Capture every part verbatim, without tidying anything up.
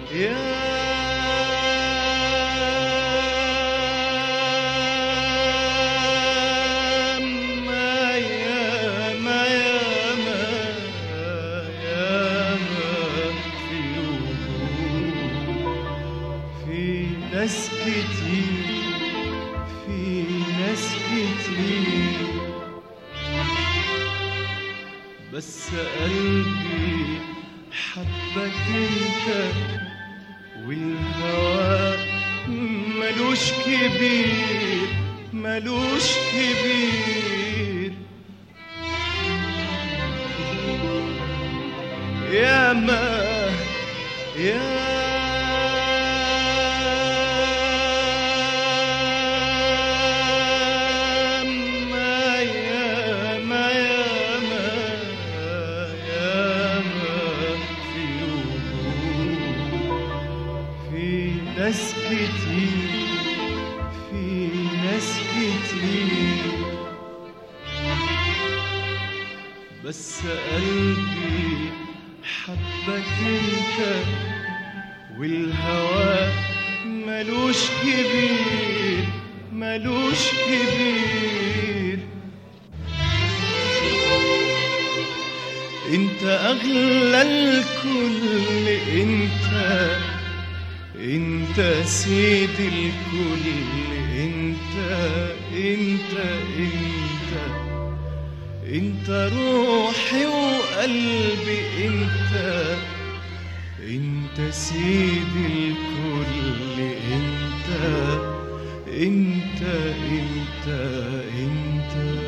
ناس كتير، في ناس كتير، بس قلبي حبك انت، والهوى ملوش كبير ملوش كبير. يا ما يا ناس كتير، في ناس كتير، بس قلبي حبك انت، والهوى ملوش كبير ملوش كبير. انت اغلى الكل، انت انت سيد الكل، انت انت انت انت روحي وقلبي، انت انت سيد الكل، انت انت انت انت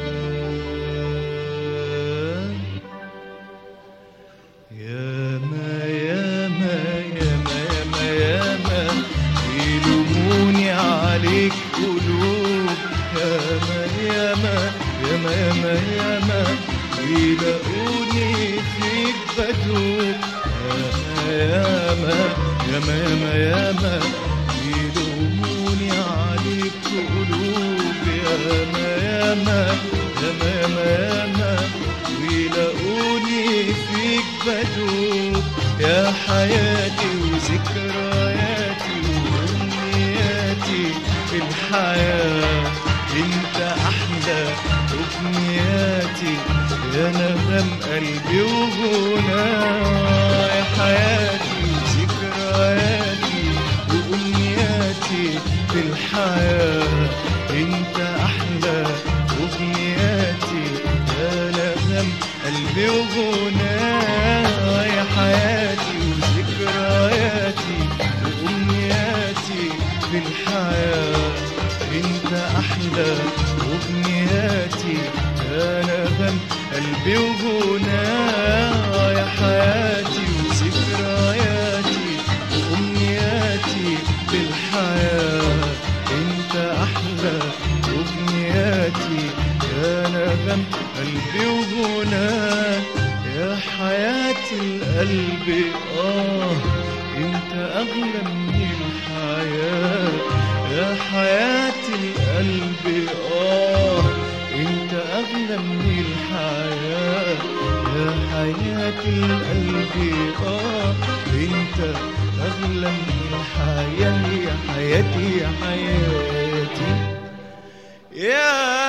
يا ما يا ما يا ما يا ما يلوموني عليك قلوب، يا ما يا ما يا ما يا ما يا ما يلاقوني فيك بدوب، يا ما يا ما يا ما يا ما يلوموني عليك قلوب، يا ما يا ما يا ما يا ما يا ما ويلاقوني فيك بدوب. يا حياتي وذكرياتي وأمنياتي في الحياة، انت أحلى أمنياتي يا نغم قلبي وغناه. يا حياتي وذكرياتي وأمنياتي في الحياة، انت أحلى أمنياتي يا نغم قلبي وغناه. يا حياتي وذكرياتي وأمنياتي في الحياة، انت أحلى أمنياتي يا نغم قلبي وغناه. يا حياتي وذكرياتي وأمنياتي في الحياة، انت أحلى أمنياتي يا نغم قلبي وغناه. يا حياة القلب آه انت أغلى من الحياة. يا حياة القلب آه انت أغلى من الحياة. يا حياة القلب آه انت أغلى من الحياة. يا حياتي يا حياتي يا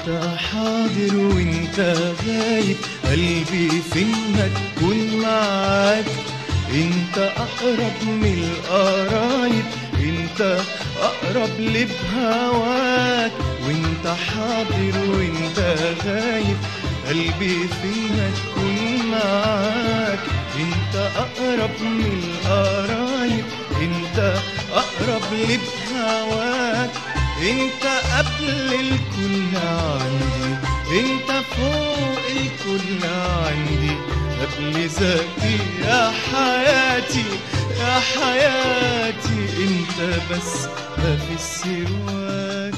وانت حاضر وانت غايب، قلبي فين ما تكون معاك. انت اقرب من القرايب، انت اقرب لي بهواك. وانت حاضر وانت غايب، قلبي فين ما تكون معاك. انت اقرب من القرايب، انت اقرب لي بهواك. انت قبل الكل عندي، انت فوق الكل عندي، قبل ذاتي يا حياتي يا حياتي. انت بس ما في سواك.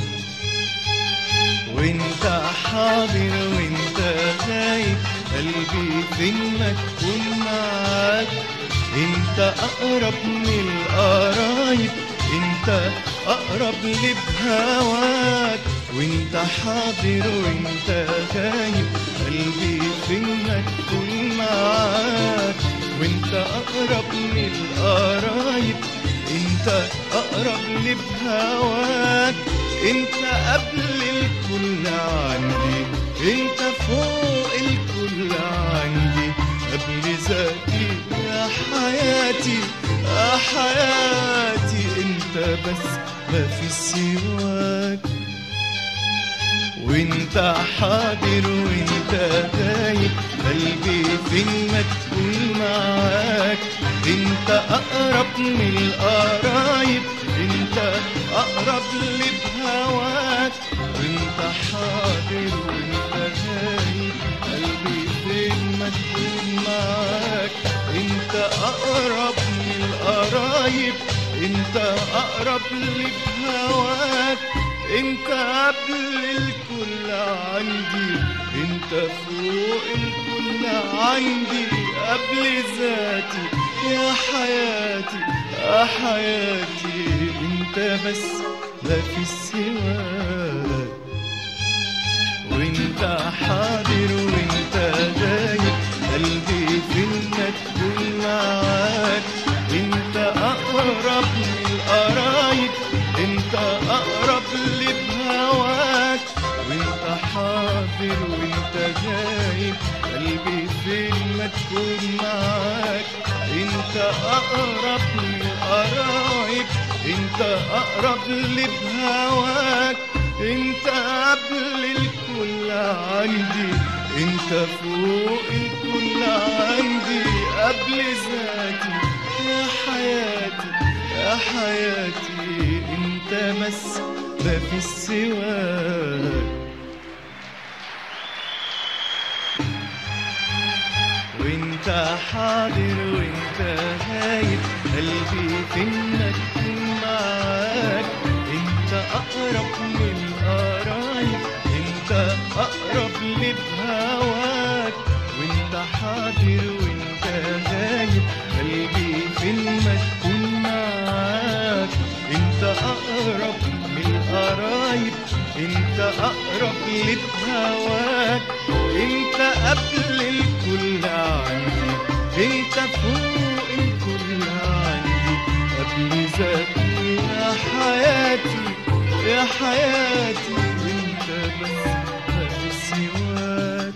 وانت حاضر وانت غايب، قلبي فين ما تكون معاك. انت اقرب من القرايب، انت اقرب لي بهواك. وانت حاضر وانت غايب، قلبي فين ما تكون معاك. وانت اقرب من القرايب، انت اقرب لي بهواك. انت قبل الكل عندي، انت فوق الكل عندي، قبل ذاتي يا حياتي يا حياتي. انت بس ما في سواك. وانت حاضر وانت غايب، قلبي فين ما تكون معاك. انت اقرب من القرايب، انت اقرب لي بهواك. وانت حاضر وانت غايب، قلبي فين ما تكون معاك. انت اقرب من القرايب، انت اقرب لي بهواك. انت قبل الكل عندي، انت فوق الكل عندي، قبل ذاتي يا حياتي يا حياتي. انت بس ما في سواك. وانت حاضر وانت غايب، قلبي فين ما تكون معاك. انت اقرب من القرايب، انت اقرب لي بهواك. وانت حاضر وانت غايب، قلبي فين ما تكون معاك. انت اقرب من القرايب، انت اقرب لي بهواك. انت قبل الكل عندي، انت فوق الكل عندي، قبل ذاتي يا حياتي يا حياتي. انت بس ما في سواك. وانت حاضر وانت غايب، قلبي فين ما تكون معاك. انت اقرب من القرايب، انت اقرب لي بهواك. وانت حاضر وانت غايب، قلبي فين ما تكون معاك. انت اقرب من القرايب، انت اقرب لي بهواك. انت قبل الكل عندي، انت فوق الكل عندي، قبل ذاتي يا حياتي يا حياتي. انت بس ما في سواك.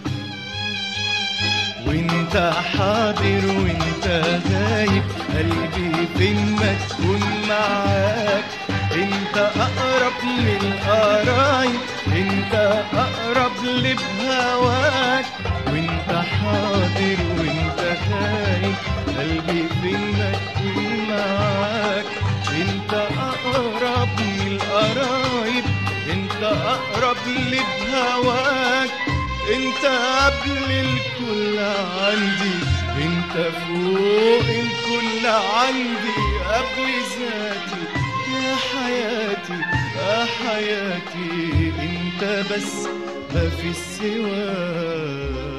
وانت حاضر وانت غايب، قلبي فين ما تكون معاك. انت اقرب من القرايب، انت اقرب لي بهواك. وانت حاضر وانت غايب، قلبي فين ما تكون معاك. انت اقرب من القرايب، انت اقرب لي بهواك. انت قبل الكل عندي، انت فوق الكل عندي، قبل ذاتي يا حياتي يا حياتي. انت بس ما في سواك.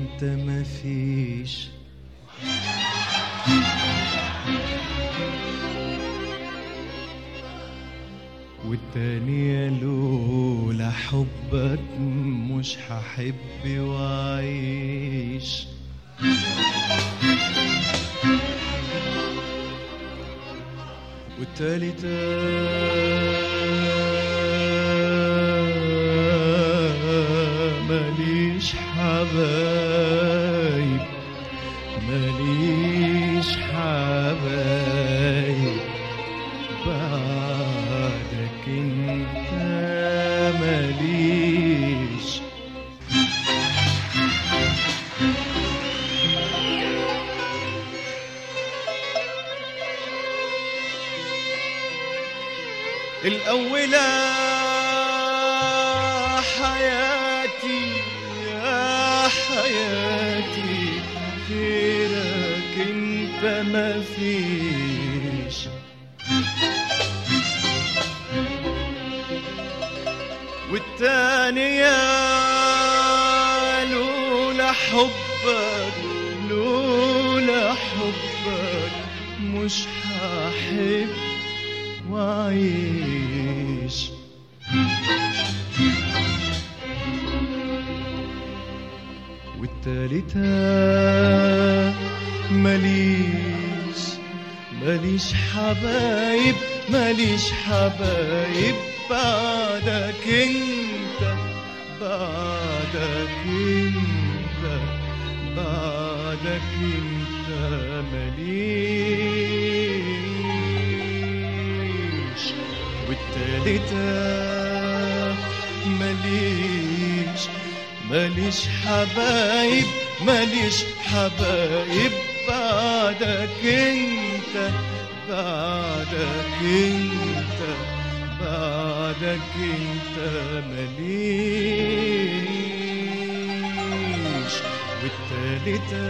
انت مفيش. والتانية لولا حبك مش هحب وأعيش. والتالتة ماليش حبايب ماليش حبايب بعدك انت ماليش. الأولى حياتي يا حياتي غيرك انت مفيش. والتانية لولا حبك لولا حبك مش هحب وأعيش. والتالتة ماليش ماليش حبايب ماليش حبايب بعدك انت بعدك انت بعدك انت ماليش. والتالتة ماليش ماليش حبايب ماليش حبايب بعدك انت بعدك انت بعدك انت ماليش. والتالتة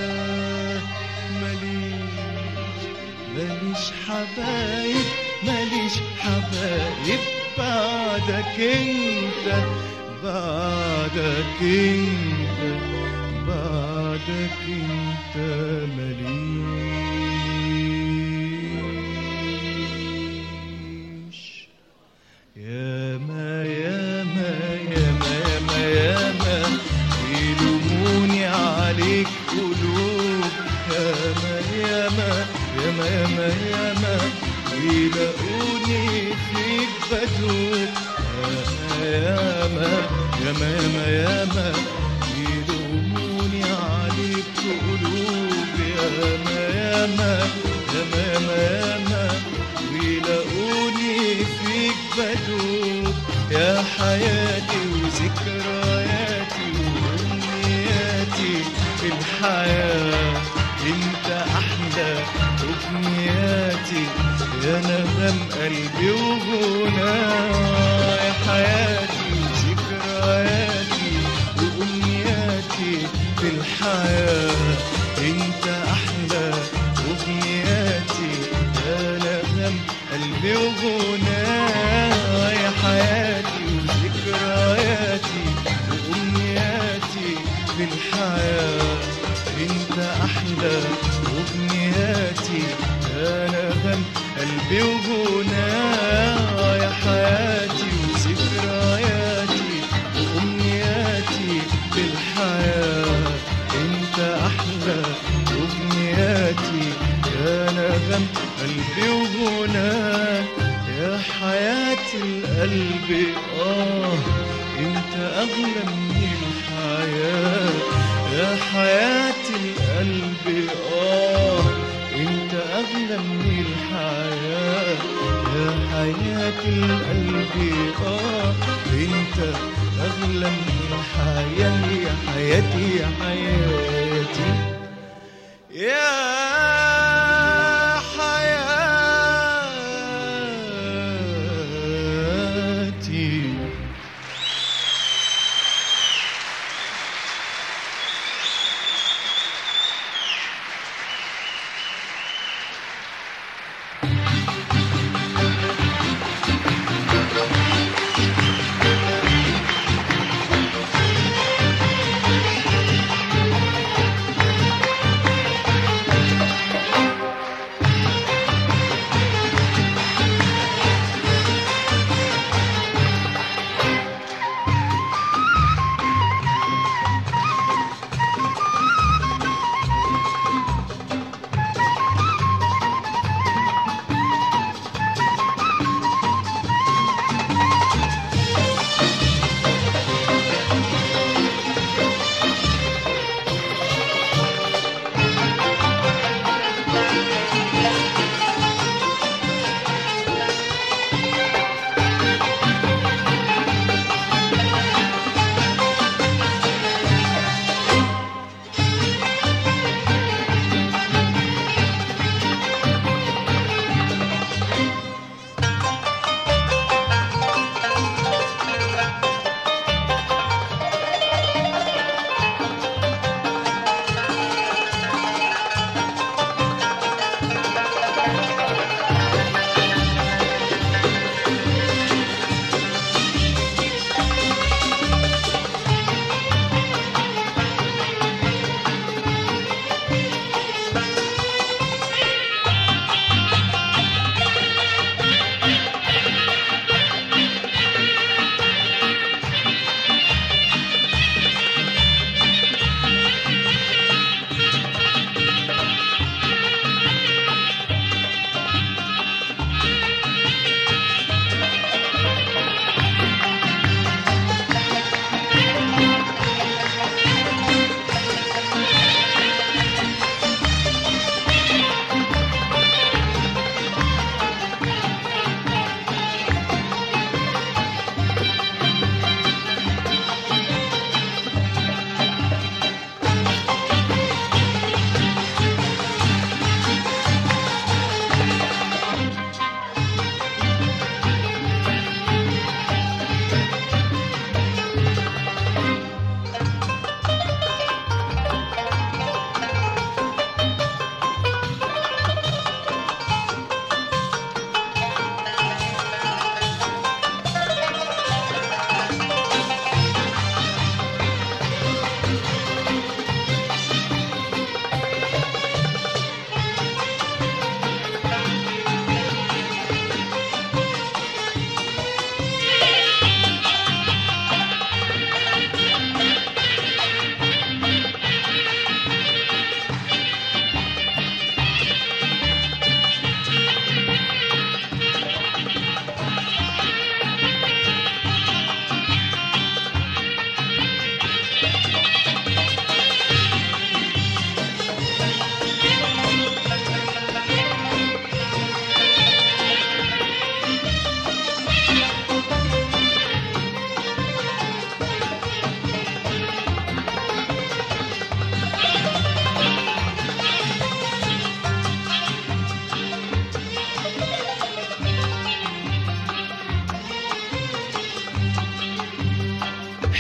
ماليش ماليش حبايب ماليش حبايب بعدك انت بعدك انت بعدك انت ماليش. ياما ياما ياما ياما ياما يلوموني عليك قلوب. ياما ياما ياما ياما ياما يلاقوني فيك بدوب. ياما ياما ياما ياما يلوموني عليك قلوب. ياما ياما ياما ياما ياما ويلاقوني فيك بدوب. يا حياتي وذكرياتي وأمنياتي في الحياة انت أحلى أمنياتي يا نغم قلبي وغناه. يا حياتي وذكرياتي وأمنياتي في الحياة انت أحلى أمنياتي يا نغم قلبي وغناه. يا حياتي وذكرياتي وأمنياتي في الحياة انت أحلى أمنياتي يا نغم قلبي وغناه. يا حياتي وذكرياتي وأمنياتي في الحياة انت أحلى أمنياتي يا نغم قلبي وغناه. يا حياة القلب آه انت أغلى من الحياة. يا حياة القلب آه انت أغلى من الحياة. يا حياة القلب آه انت أغلى من الحياة. يا حياتي يا حياتي يا حياتي.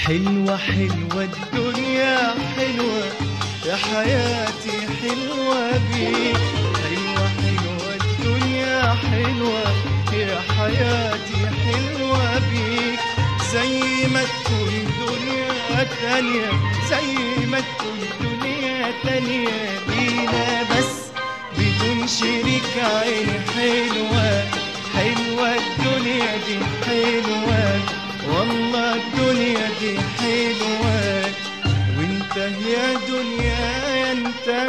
حلوة حلوة الدنيا حلوة يا حياتي حلوة بيك، حلوة حلوة الدنيا حلوة يا حياتي حلوة بيك، زي ما تكون دنيا تانية، زي ما تكون دنيا تانية لينا بس بدون شريك عيني حلوة، حلوة الدنيا دي حلوة والله الدنيا دي حلوة، وانت يا دنيا يا انت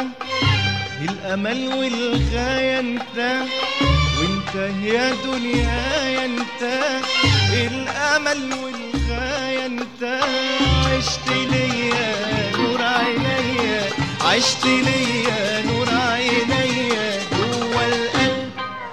الامل والغاية انت، وانت يا دنيا يا انت الامل والغاية انت، عشت ليا نور عينيا، عشت ليا نور عينيا جوا القلب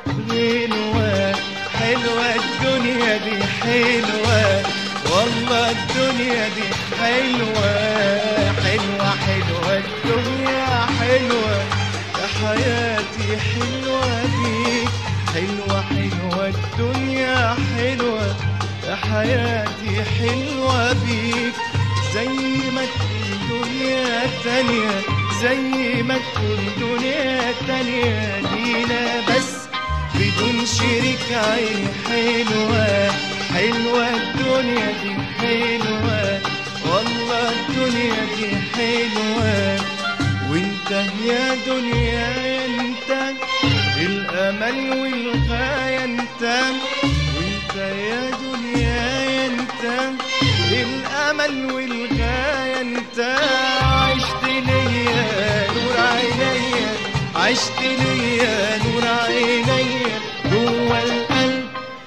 غنوة، حلوة الدنيا دي حلوة والله الدنيا دي حلوة، حلوة حلوة الدنيا حلوة يا حياتي حلوة بيك، حلوة حلوة الدنيا حلوة يا حياتي حلوة بيك، زي ما تكون دنيا تانية، زي ما تكون دنيا تانية لينا بس بدون شريك عيني حلوة، حلوة الدنيا دي حلوة والله الدنيا دي حلوة، وانت يا دنيا يا انت الامل والغاية انت، وانت يا دنيا يا انت الامل والغاية انت، عشت ليا نور عينيا، عشت ليا نور عينيا جوا القلب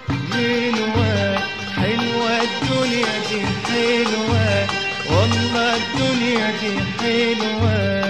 غنوة، حلوة الدنيا دي حلوة والله الدنيا دي حلوة.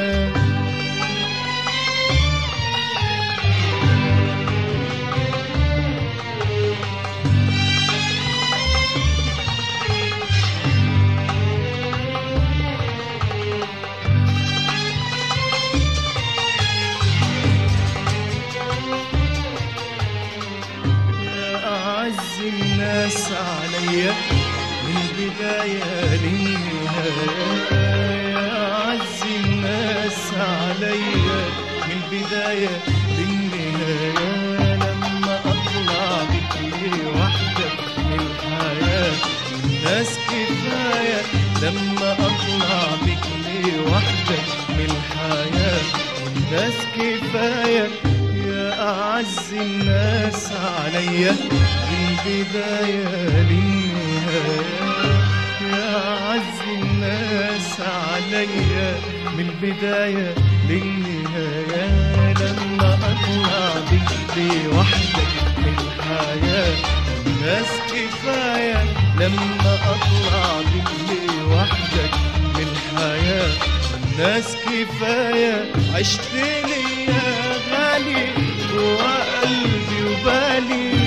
الناس عليا من البداية للنهاية، يا أعز الناس عليا من البداية للنهاية، لما أطلع بك لوحدك من الحياة الناس كفاية، لما أطلع بك لوحدك من الحياة الناس كفاية، يا أعز الناس عليا من البداية للنهاية، يا أعز الناس عليا من البداية للنهاية، لما أطلع بك لوحدك من الحياة الناس كفاية، لما أطلع بك لوحدك من الحياة الناس كفاية، عشت لي يا غالي جوا قلبي وبالي،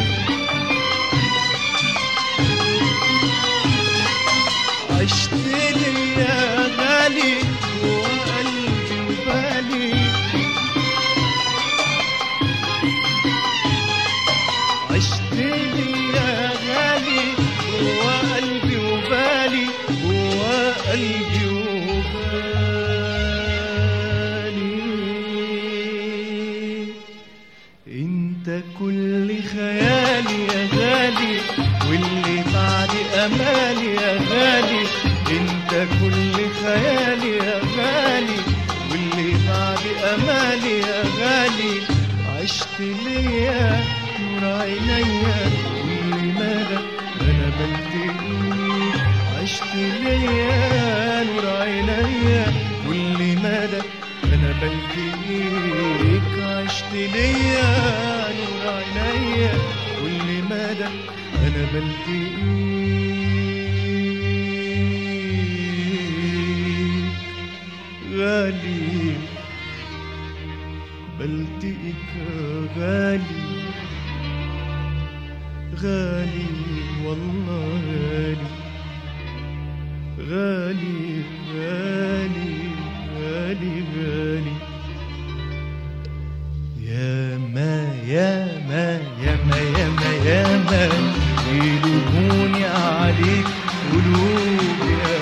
عشت لي يا غالي جوا قلبي وبالي، عشت لي يا غالي جوا قلبي وبالي، جوا قلبي وبالي، انت كل خيالي يا غالي واللي بعد امالي يا غالي، انت كل خيالي يا غالي واللي بعد امالي يا غالي، عشت ليا نور عينيا واللي مدى انا بلتقيك، عشت ليا نور عينيا واللي مدى انا بلتقيك، عشت ليا نور عينيا واللي مدى انا بلتقيك، غالي بلتقيك غالي، غالي والله غالي، غالي غالي غالي غالي، يا ما يا ما يا ما يا ما يا ما يلوموني عليك قلوب يا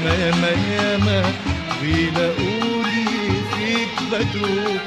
ياما ياما ياما بيلاقوني فيك بدوب،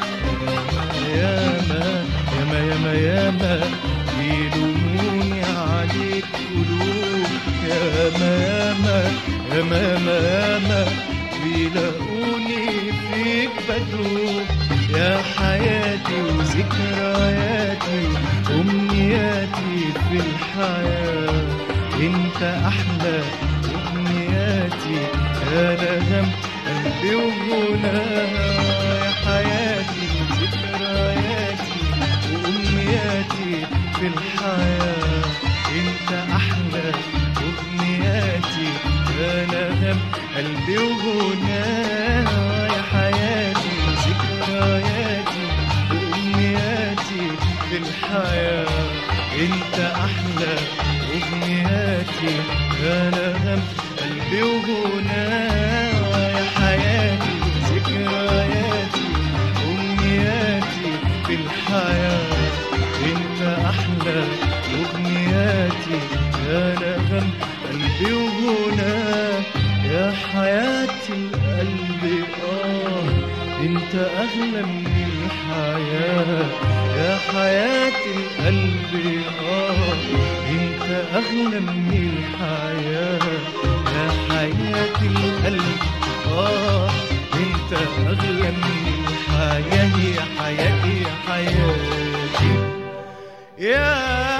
ياما ياما ياما ياما بيلوموني عليك قلوب، ياما ياما ياما ياما ياما بيلاقوني فيك بدوب. يا حياتي وذكرياتي وأمنياتي في الحياة، انت أحلى أمنياتي يا نغم قلبي وغناها. يا حياتي وذكرياتي وأمنياتي في الحياة، انت أحلى أمنياتي يا نغم قلبي وغناها. يا حياتي وذكرياتي وأمنياتي في الحياة، انت أحلى أمنياتي يا نغم قلبي وغناها. يا حياتي وذكرياتي أمنياتي في الحياة، انت أحلى أمنياتي يا نغم قلبي وغناها. يا حياة القلب آه انت أغلى من الحياة. يا حياة القلب آه انت أغلى من الحياة. يا حياة القلب آه انت أغلى من الحياة. يا حياتي يا حياتي يا